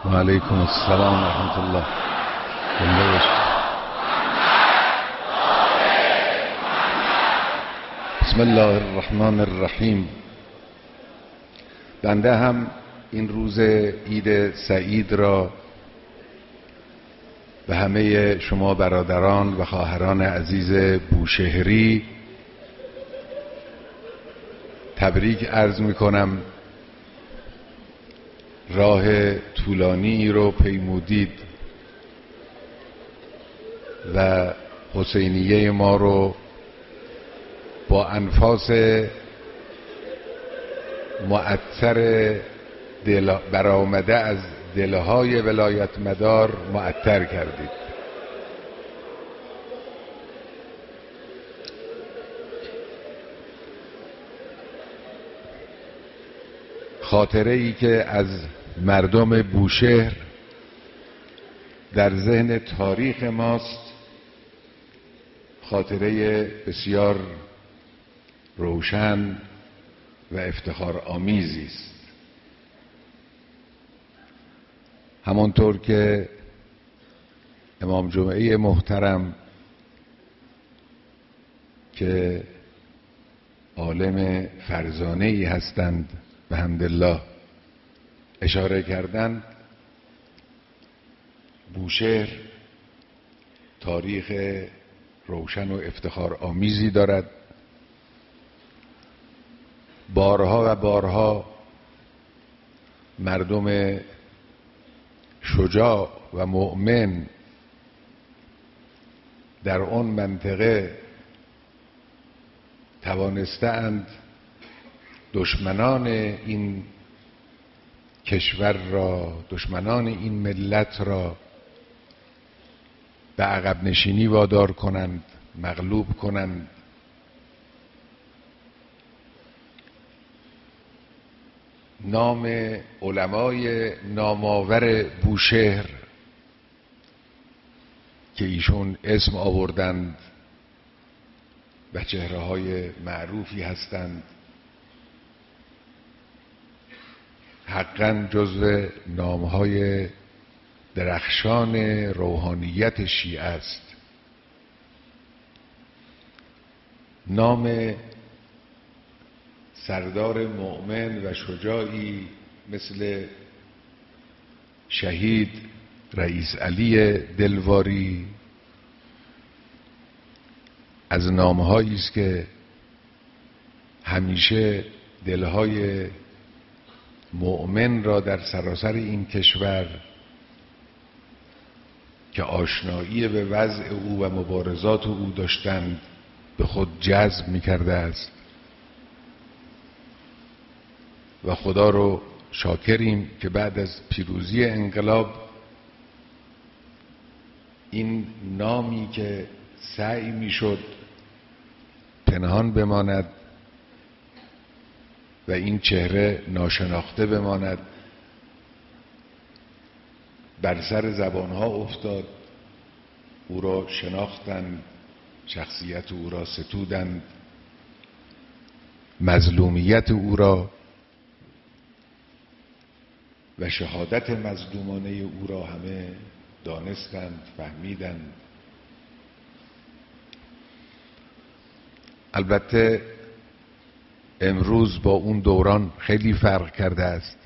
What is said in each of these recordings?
و علیکم السلام و رحمت الله. بسم الله الرحمن الرحیم. بنده هم این روز عید سعید را به همه شما برادران و خواهران عزیز بوشهری تبریک عرض می کنم. راه طولانی رو پیمودید و حسینیه ما رو با انفاس معطر برآمده از دلهای ولایت مدار معطر کردید. خاطره ای که از مردم بوشهر در ذهن تاریخ ماست، خاطره بسیار روشن و افتخار آمیزی است. همانطور که امام جمعه محترم که عالم فرزانه‌ای هستند بحمدالله اشاره کردند، بوشهر تاریخ روشن و افتخار آمیزی دارد. بارها و بارها مردم شجاع و مؤمن در آن منطقه توانستند دشمنان این کشور را، دشمنان این ملت را به عقب نشینی وادار کنند، مغلوب کنند. نام علمای نامآور بوشهر که ایشون اسم آوردند و چهره‌های معروفی هستند، حقاً جزو نامهای درخشان روحانیت شیعه است. نام سردار مؤمن و شجاعی مثل شهید رئیس علی دلواری از نامهایی است که همیشه دلهای مؤمن را در سراسر این کشور که آشنایی به وضع او و مبارزات او داشتند به خود جذب می‌کرده است و خدا رو شاکریم که بعد از پیروزی انقلاب این نامی که سعی میشد پنهان بماند و این چهره ناشناخته بماند بر سر زبانها افتاد. او را شناختند، شخصیت او را ستودند، مظلومیت او را و شهادت مظلومانه او را همه دانستند، فهمیدند. البته امروز با اون دوران خیلی فرق کرده است.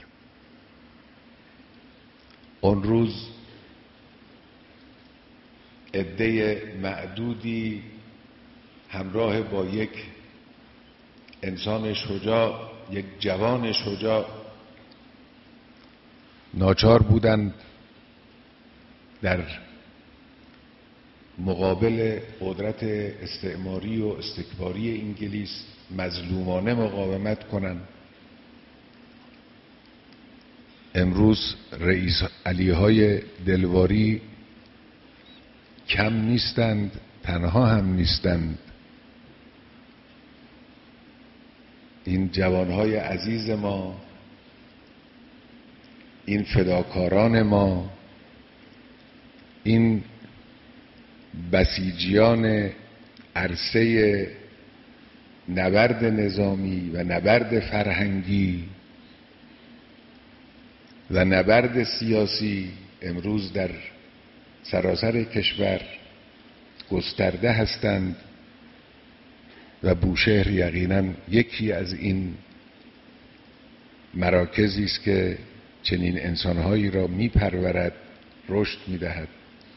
اون روز عده معدودی همراه با یک انسان شجاع، یک جوان شجاع، ناچار بودند در مقابل قدرت استعماری و استکباری انگلیس مظلومانه مقاومت کنند. امروز رئیس علیهای دلواری کم نیستند، تنها هم نیستند. این جوانهای عزیز ما، این فداکاران ما، این بسیجیان عرصه نبرد نظامی و نبرد فرهنگی و نبرد سیاسی امروز در سراسر کشور گسترده هستند و بوشهر یقینا یکی از این مراکزی است که چنین انسانهایی را میپرورد، رشد میدهد.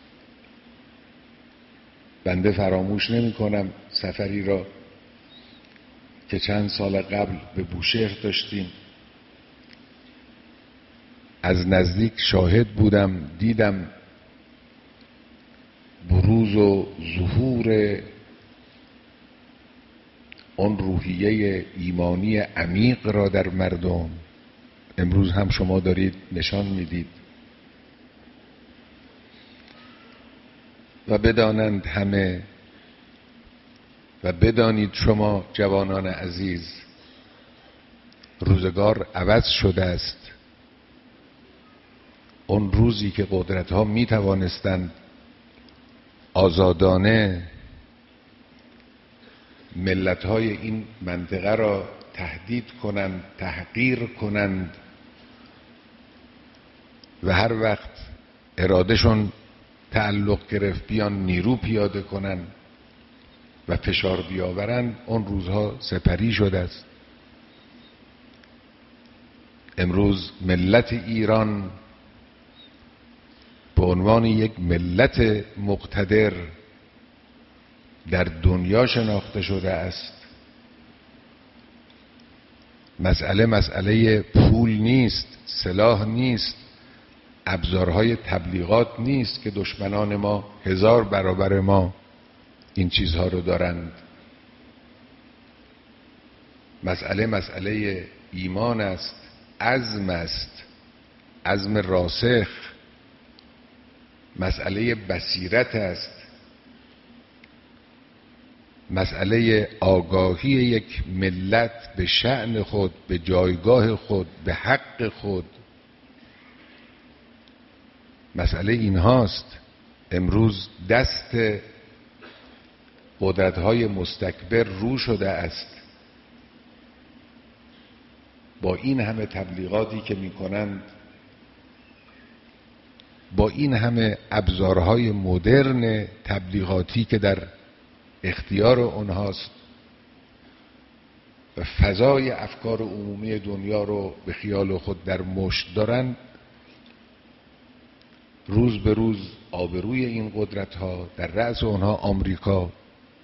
بنده فراموش نمی کنم سفری را که چند سال قبل به بوشهر داشتیم، از نزدیک شاهد بودم، دیدم بروز و ظهور اون روحیه ایمانی عمیق را در مردم. امروز هم شما دارید نشان میدید و بدانند همه و بدانید شما جوانان عزیز، روزگار عوض شده است. اون روزی که قدرت‌ها می توانستند آزادانه ملت‌های این منطقه را تهدید کنند، تحقیر کنند و هر وقت ارادهشون تعلق گرفت بیان نیرو پیاده کنند و فشار بیاورند، اون روزها سپری شده است. امروز ملت ایران به عنوان یک ملت مقتدر در دنیا شناخته شده است. مسئله پول نیست، سلاح نیست، ابزارهای تبلیغات نیست که دشمنان ما 1000 برابر ما این چیزها رو دارند. مسئله ایمان است، عزم است، عزم راسخ، مسئله بصیرت است، مسئله آگاهی یک ملت به شأن خود، به جایگاه خود، به حق خود. مسئله این هاست. امروز دست قدرت‌های مستکبر رو شده است. با این همه تبلیغاتی که می‌کنند، با این همه ابزارهای مدرن تبلیغاتی که در اختیار اونهاست و فضای افکار عمومی دنیا رو به خیال خود در مشت دارن، روز به روز آبروی این قدرت‌ها در رأس اونها آمریکا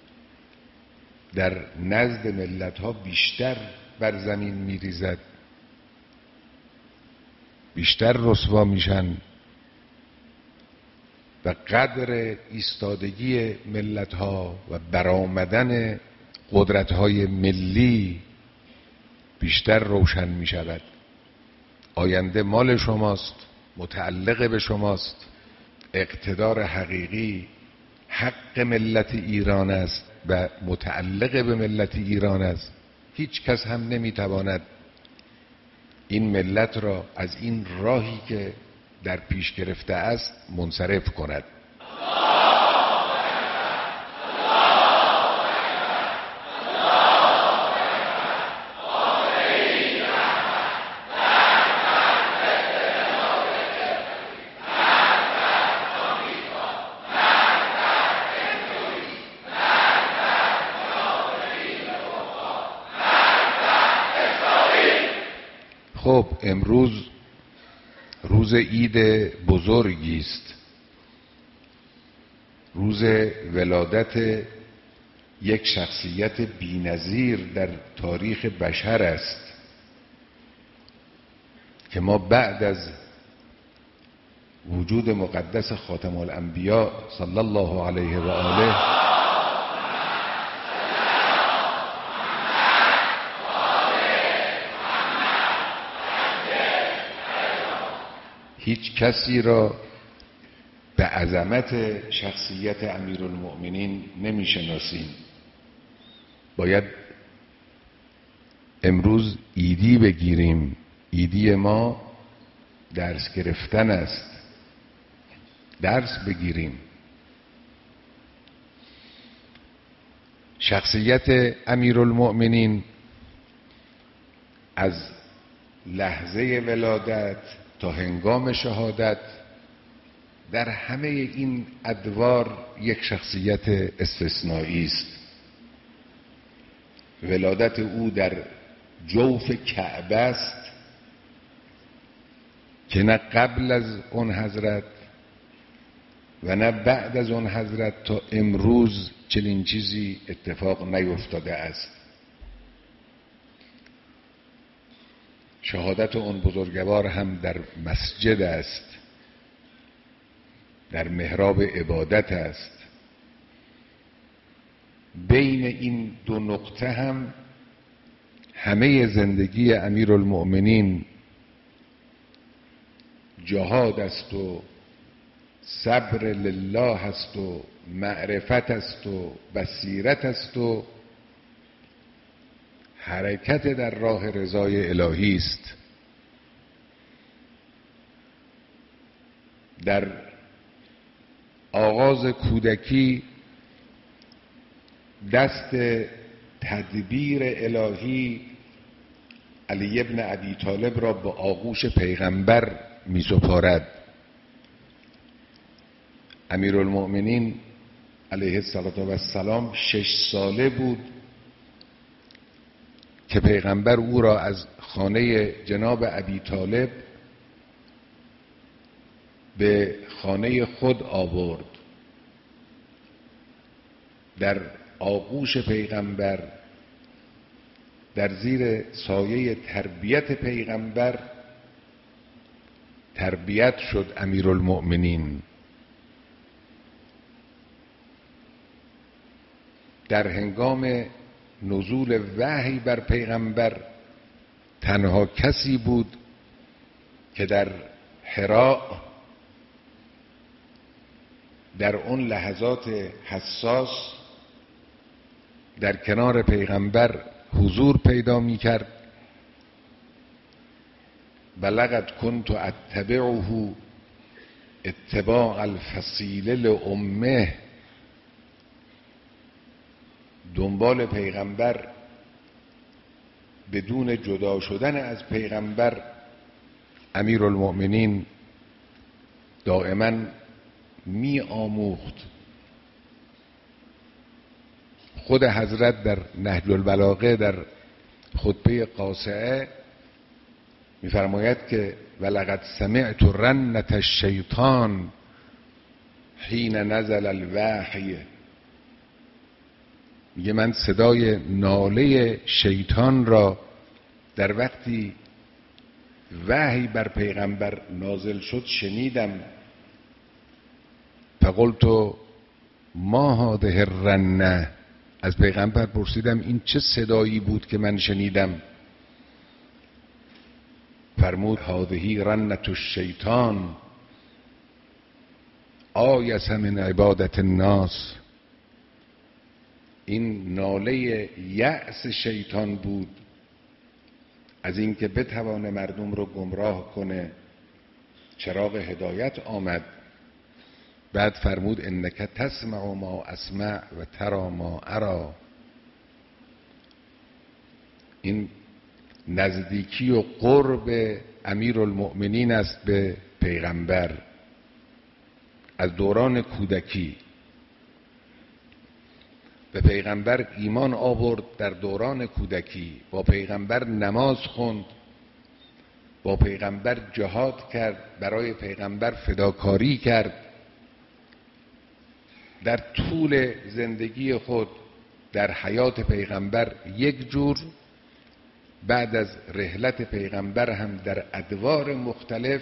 در نزد ملت‌ها بیشتر بر زمین می‌ریزد، بیشتر رسوا میشن و قدر ایستادگی ملت‌ها و برآمدن قدرت‌های ملی بیشتر روشن می‌شود. آینده مال شماست، متعلق به شماست. اقتدار حقیقی حق ملت ایران است و متعلق به ملت ایران است. هیچ کس هم نمی‌تواند این ملت را از این راهی که در پیش گرفته است منصرف کند. خب امروز روز عید بزرگی است، روز ولادت یک شخصیت بی‌نظیر در تاریخ بشر است که ما بعد از وجود مقدس خاتم الانبیا صلی الله علیه و آله هیچ کسی را به عظمت شخصیت امیرالمؤمنین نمی‌شناسیم. باید امروز عیدی بگیریم. عیدی ما درس گرفتن است، درس بگیریم. شخصیت امیرالمؤمنین از لحظه ولادت تا هنگام شهادت در همه این ادوار یک شخصیت استثنایی است. ولادت او در جوف کعبه است که نه قبل از اون حضرت و نه بعد از اون حضرت تا امروز چنین چیزی اتفاق نیفتاده است. شهادت اون بزرگوار هم در مسجد است، در محراب عبادت است. بین این دو نقطه هم همه زندگی امیرالمؤمنین جهاد است و صبر لله است و معرفت است و بصیرت است و حرکت در راه رضای الهی است. در آغاز کودکی دست تدبیر الهی علی ابن ابی طالب را به آغوش پیغمبر می سپارد. امیرالمؤمنین علیه السلام 6 ساله بود که پیغمبر او را از خانه جناب ابی طالب به خانه خود آورد. در آغوش پیغمبر، در زیر سایه تربیت پیغمبر تربیت شد امیرالمؤمنین. در هنگام نزول وحی بر پیغمبر تنها کسی بود که در حراء در اون لحظات حساس در کنار پیغمبر حضور پیدا می کرد. بلغت کنت اتبعه اتباع الفصیل لامه. دنبال پیغمبر بدون جدا شدن از پیغمبر امیرالمؤمنین دائما می آموخت. خود حضرت در نهج البلاغه در خطبه قاصعه می‌فرماید که ولقد سمعت رنة الشیطان حین نزل الوحی. میگه من صدای ناله شیطان را در وقتی وحی بر پیغمبر نازل شد شنیدم. فقلت ما هذه الرنة. از پیغمبر پرسیدم این چه صدایی بود که من شنیدم؟ فرمود هذه رنة الشیطان آیس من عبادت الناس. این ناله یأس شیطان بود از اینکه بتوانه مردم رو گمراه کنه. چراغ هدایت آمد. بعد فرمود انک تسمع ما اسمع و ترى ما ارى. این نزدیکی و قرب امیرالمؤمنین است به پیغمبر از دوران کودکی. به پیغمبر ایمان آورد در دوران کودکی، با پیغمبر نماز خوند، با پیغمبر جهاد کرد، برای پیغمبر فداکاری کرد. در طول زندگی خود در حیات پیغمبر یک جور، بعد از رحلت پیغمبر هم در ادوار مختلف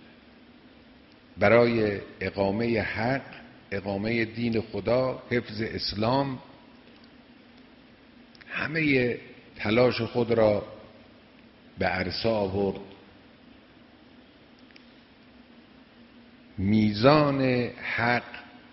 برای اقامه حق، اقامه دین خدا، حفظ اسلام همه تلاش خود را به عرصه آورد. میزان حق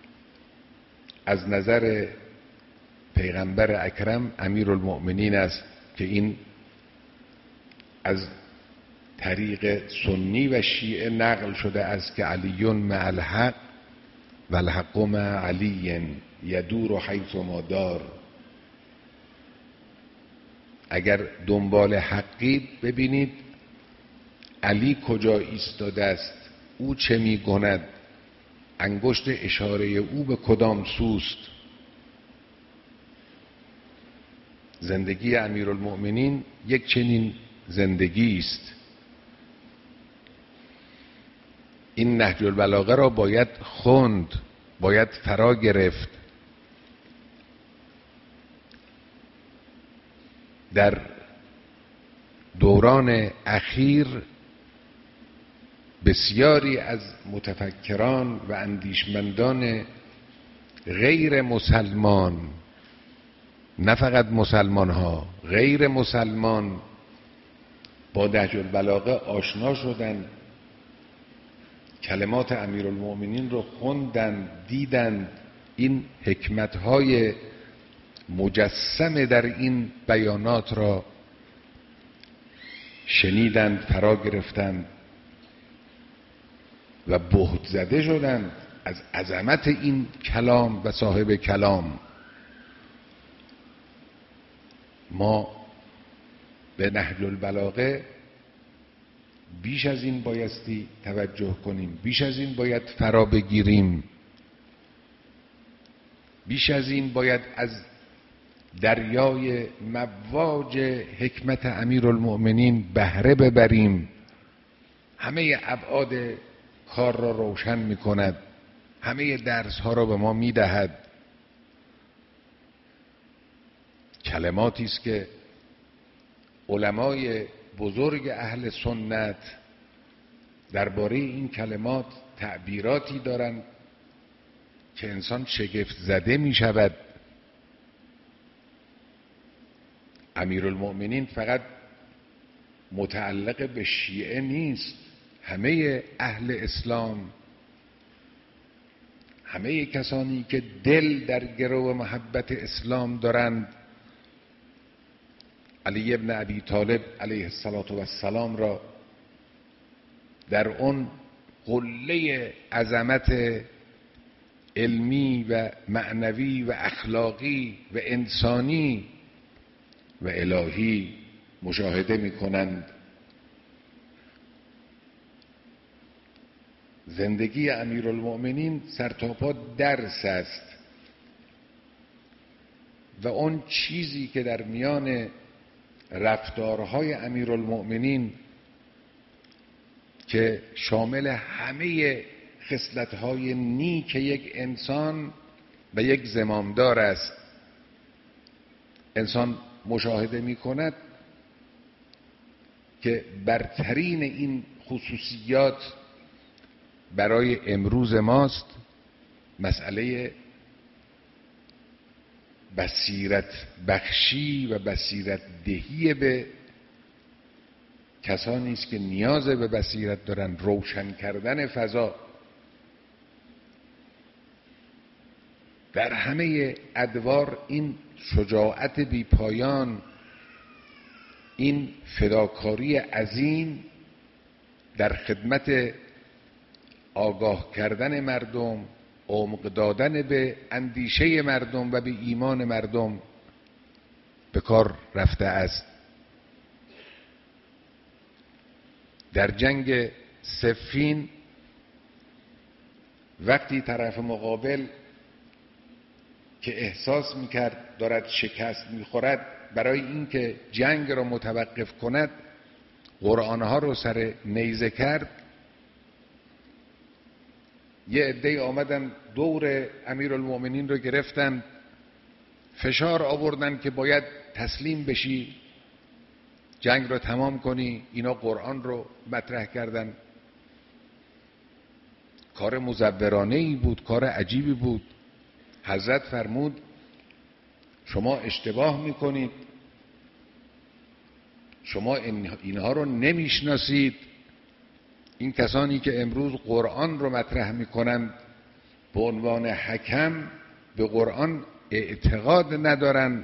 از نظر پیغمبر اکرم امیرالمؤمنین است که این از طریق سنی و شیعه نقل شده است که علی مع الحق و الحق مع علی یدور حیث ما دار. اگر دنبال حقید ببینید علی کجا ایستاده است، او چه می کند، انگشت اشاره او به کدام سوست. زندگی امیرالمؤمنین یک چنین زندگی است. این نهج البلاغه را باید خوند، باید فرا گرفت. در دوران اخیر بسیاری از متفکران و اندیشمندان غیر مسلمان، نه فقط مسلمان ها، غیر مسلمان با نهج البلاغه آشنا شدند، کلمات امیرالمؤمنین رو خوندند، دیدند، این حکمت‌های مجسم در این بیانات را شنیدند، فرا گرفتند و بهت زده شدند از عظمت این کلام و صاحب کلام. ما به نهج البلاغه بیش از این بایستی توجه کنیم، بیش از این باید فرا بگیریم، بیش از این باید از دریای مواج حکمت امیرالمؤمنین بهره ببریم. همه ابعاد کار را روشن می کند، همه درس ها را به ما می دهد. کلماتی است که علمای بزرگ اهل سنت درباره این کلمات تعبیراتی دارند که انسان شگفت زده می شود. امیرالمؤمنین فقط متعلق به شیعه نیست، همه اهل اسلام، همه کسانی که دل در گرو محبت اسلام دارند، علی ابن ابی طالب علیه السلام را در اون قله عظمت علمی و معنوی و اخلاقی و انسانی و الهی مشاهده می کنند. زندگی امیرالمؤمنین سرتاپا درس است و اون چیزی که در میان رفتارهای امیرالمؤمنین که شامل همه خصلت‌های نیک یک انسان و یک زمامدار است، انسان مشاهده می کند که برترین این خصوصیات برای امروز ماست مسئله بصیرت بخشی و بصیرت دهی به کسانی است که نیاز به بصیرت دارن، روشن کردن فضا. در همه ادوار این شجاعت بی پایان، این فداکاری عظیم در خدمت آگاه کردن مردم، عمق دادن به اندیشه مردم و به ایمان مردم به کار رفته است. در جنگ صفین وقتی طرف مقابل که احساس میکرد دارد شکست میخورد، برای اینکه جنگ را متوقف کند قرآنها رو سر نیزه کرد. یه عده‌ای آمدن دور امیرالمؤمنین رو گرفتن، فشار آوردن که باید تسلیم بشی، جنگ رو تمام کنی. اینا قرآن رو مطرح کردن. کار مزورانه‌ای بود، کار عجیبی بود. حضرت فرمود شما اشتباه میکنید، شما اینها رو نمیشناسید. این کسانی که امروز قرآن رو مطرح میکنند به عنوان حکم به قرآن اعتقاد ندارن.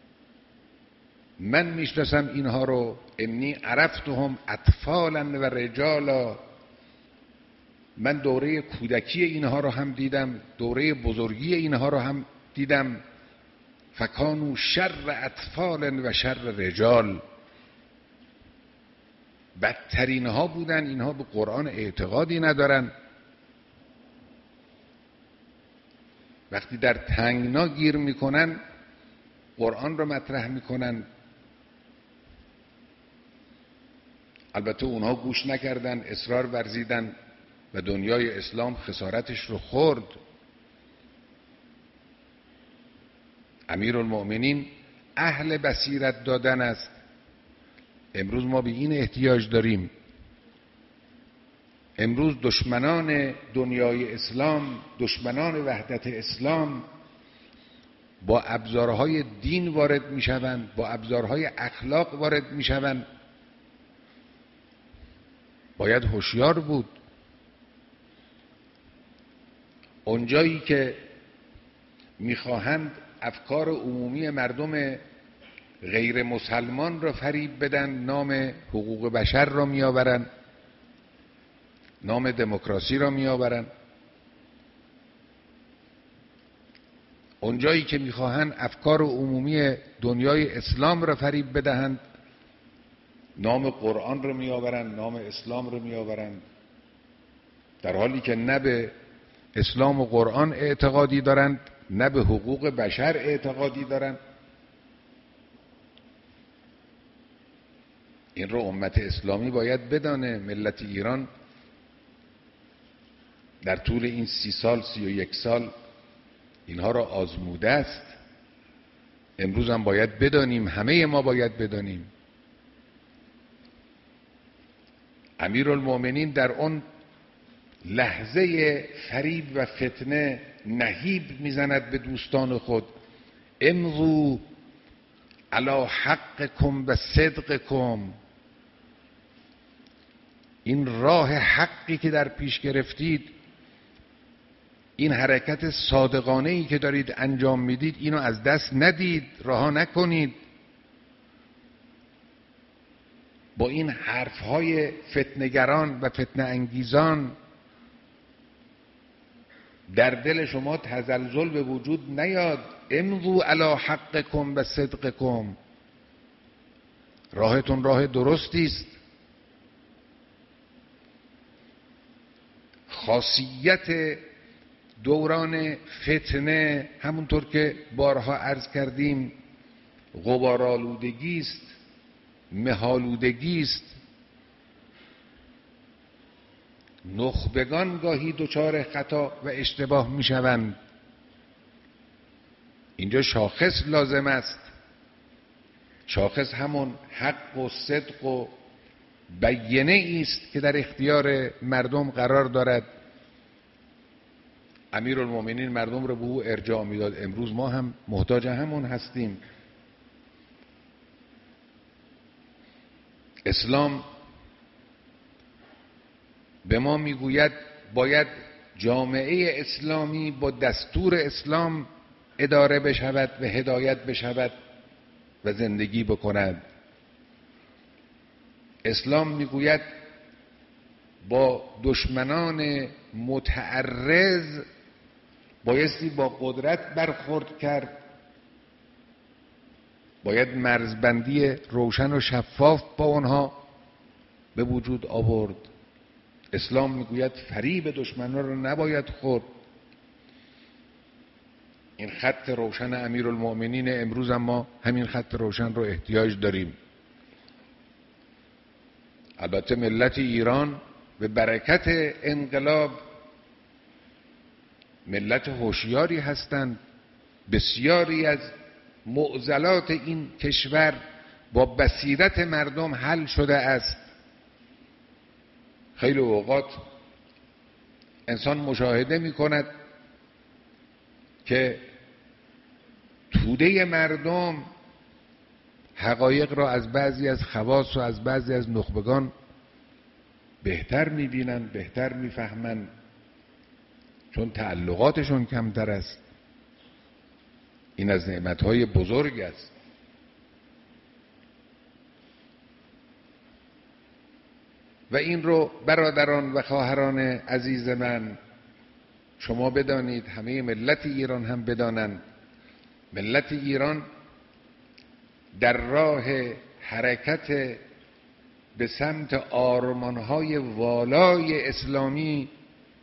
من میشناسم اینها رو، انی عرفتهم اطفالا و رجالا. من دوره کودکی اینها رو هم دیدم، دوره بزرگی اینها رو هم دیدم. فکانوا شر اطفال و شر رجال. بدترین ها بودن. اینها به قرآن اعتقادی ندارن. وقتی در تنگنا گیر میکنن قرآن رو مطرح میکنن. البته اونها گوش نکردن، اصرار ورزیدن و دنیای اسلام خسارتش رو خورد. امیرالمؤمنین اهل بصیرت دادن است. امروز ما به این احتیاج داریم. امروز دشمنان دنیای اسلام، دشمنان وحدت اسلام با ابزارهای دین وارد میشوند، با ابزارهای اخلاق وارد میشوند. باید هوشیار بود. اونجایی که میخواهند افکار عمومی مردم غیر مسلمان را فریب بدن، نام حقوق بشر را میآورند، نام دموکراسی را میآورند. اونجایی که میخواهند افکار عمومی دنیای اسلام را فریب بدهند، نام قرآن رو میآورند، نام اسلام رو میآورند، در حالی که نه به اسلام و قرآن اعتقادی دارند، نه به حقوق بشر اعتقادی دارند. این رو امت اسلامی باید بدانه. ملت ایران در طول این 30 سال 31 سال اینها را آزموده است. امروز هم باید بدانیم، همه ما باید بدانیم. امیرالمؤمنین در اون لحظه فریب و فتنه نهیب میزند به دوستان خود: امضوا علی حقکم و صدقکم. این راه حقی که در پیش گرفتید، این حرکت صادقانه ای که دارید انجام میدید، اینو از دست ندید، رها نکنید. با این حرفهای فتنه‌گران و فتنه انگیزان در دل شما تزلزل به وجود نیاد. امضوا علی حقکم و صدقکم. راهتون راه درستی است. خاصیت دوران فتنه همونطور که بارها عرض کردیم غبارآلودگی است، مه‌آلودگی است. نخبگان گاهی دچار خطا و اشتباه میشوند. اینجا شاخص لازم است. شاخص همون حق و صدق و بیانه است که در اختیار مردم قرار دارد. امیرالمؤمنین مردم رو به او ارجاع میداد. امروز ما هم محتاج همون هستیم. اسلام به ما میگوید باید جامعه اسلامی با دستور اسلام اداره بشود و هدایت بشود و زندگی بکند. اسلام میگوید با دشمنان متعرض بایستی با قدرت برخورد کرد. باید مرزبندی روشن و شفاف با آنها به وجود آورد. اسلام میگوید فریب دشمنان رو نباید خورد. این خط روشن امیرالمؤمنین. امروز ما همین خط روشن رو احتیاج داریم. البته ملت ایران به برکت انقلاب ملت هوشیاری هستند. بسیاری از معضلات این کشور با بصیرت مردم حل شده است. خیلی اوقات انسان مشاهده می کند که توده مردم حقایق را از بعضی از خواص و از بعضی از نخبگان بهتر می بینند، بهتر می فهمند، چون تعلقاتشون کمتر است. این از نعمتهای بزرگ است. و این رو برادران و خواهران عزیز من شما بدانید، همه ملت ایران هم بدانند. ملت ایران در راه حرکت به سمت آرمانهای والای اسلامی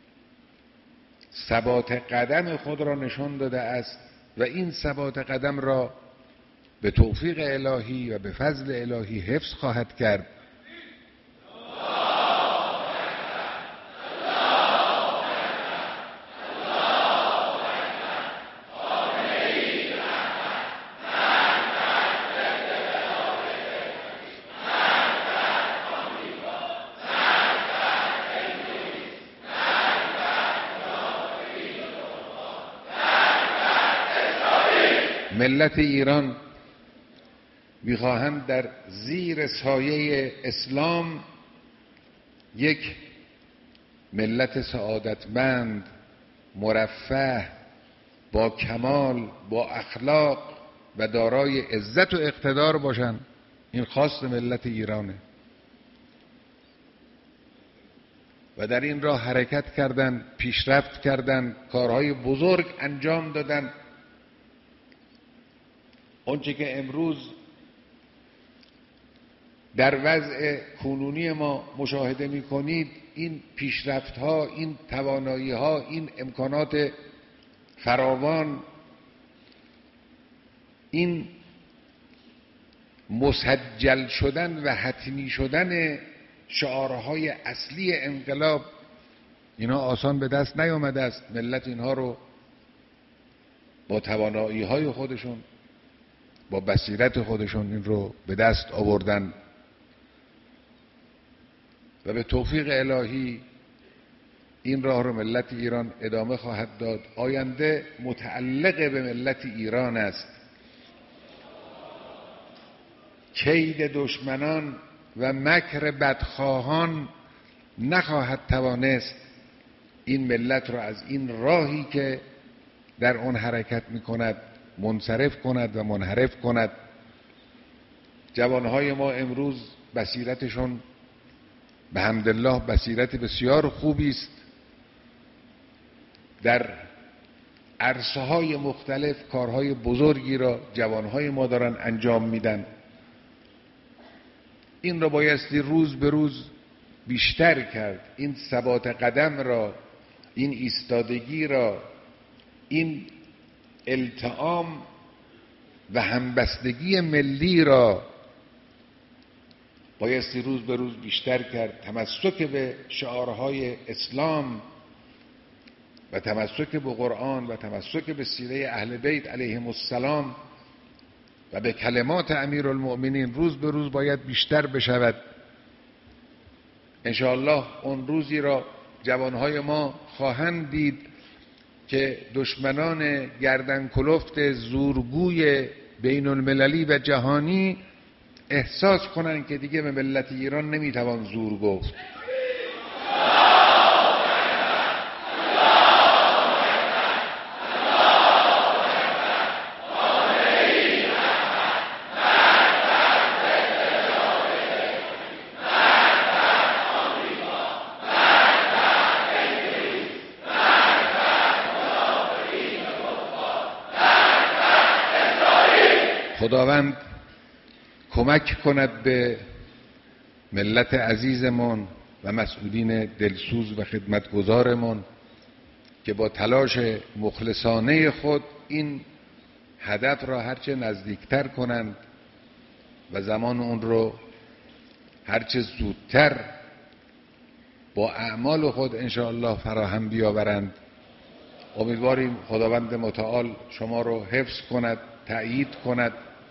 ثبات قدم خود را نشان داده است و این ثبات قدم را به توفیق الهی و به فضل الهی حفظ خواهد کرد. ملت ایران میخواهند در زیر سایه اسلام یک ملت سعادتمند، مرفه، با کمال، با اخلاق و دارای عزت و اقتدار باشند. این خواست ملت ایرانه و در این راه حرکت کردند، پیشرفت کردند، کارهای بزرگ انجام دادند. اونچه که امروز در وضع کنونی ما مشاهده می‌کنید، این پیشرفت‌ها، این توانایی‌ها، این امکانات فراوان، این مسجل شدن و حتمی شدن شعارهای اصلی انقلاب، اینها آسان به دست نیامده است. ملت اینها رو با توانایی‌های خودشون، با بصیرت خودشون این رو به دست آوردن و به توفیق الهی این راه رو ملت ایران ادامه خواهد داد. آینده متعلق به ملت ایران است. کید دشمنان و مکر بدخواهان نخواهد توانست این ملت را از این راهی که در آن حرکت می‌کند منصرف کند و منحرف کند. جوانهای ما امروز بصیرتشون به حمدالله بصیرت بسیار خوبی است. در عرصه‌های مختلف کارهای بزرگی را جوانهای ما دارن انجام میدن. این را بایستی روز به روز بیشتر کرد. این ثبات قدم را، این ایستادگی را، این التئام و همبستگی ملی را بایستی روز به روز بیشتر کرد. تمسک به شعارهای اسلام و تمسک به قرآن و تمسک به سیره اهل بیت علیهم السلام و به کلمات امیرالمؤمنین روز به روز باید بیشتر بشود. انشاءالله اون روزی را جوانهای ما خواهند دید که دشمنان گردن کلفت زورگوی بین المللی و جهانی احساس کنند که دیگه به ملت ایران نمیتوان زور گفت. خداوند کمک کند به ملت عزیزمون و مسئولین دلسوز و خدمتگزارمون که با تلاش مخلصانه خود این هدف را هرچه نزدیکتر کنند و زمان اون رو هرچه زودتر با اعمال خود انشاءالله فراهم بیاورند. امیدواریم خداوند متعال شما رو حفظ کند، تأیید کند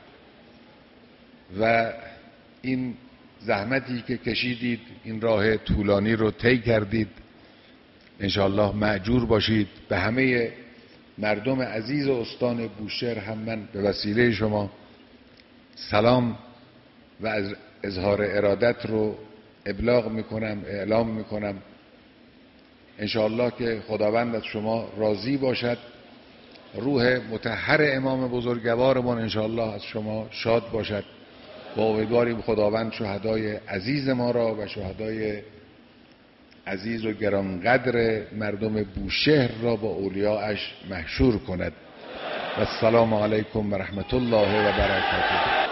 و این زحمتی که کشیدید، این راه طولانی رو طی کردید، انشاءالله مأجور باشید. به همه مردم عزیز استان بوشهر هم من به وسیله شما سلام و از اظهار ارادت رو ابلاغ میکنم، اعلام میکنم. انشاءالله که خداوند از شما راضی باشد، روح مطهر امام بزرگوارمان انشاءالله از شما شاد باشد و امیدواریم خداوند شهدای عزیز ما را و شهدای عزیز و گرانقدر مردم بوشهر را با اولیاءش محشور کند. و السلام علیکم و رحمت الله و برکاته.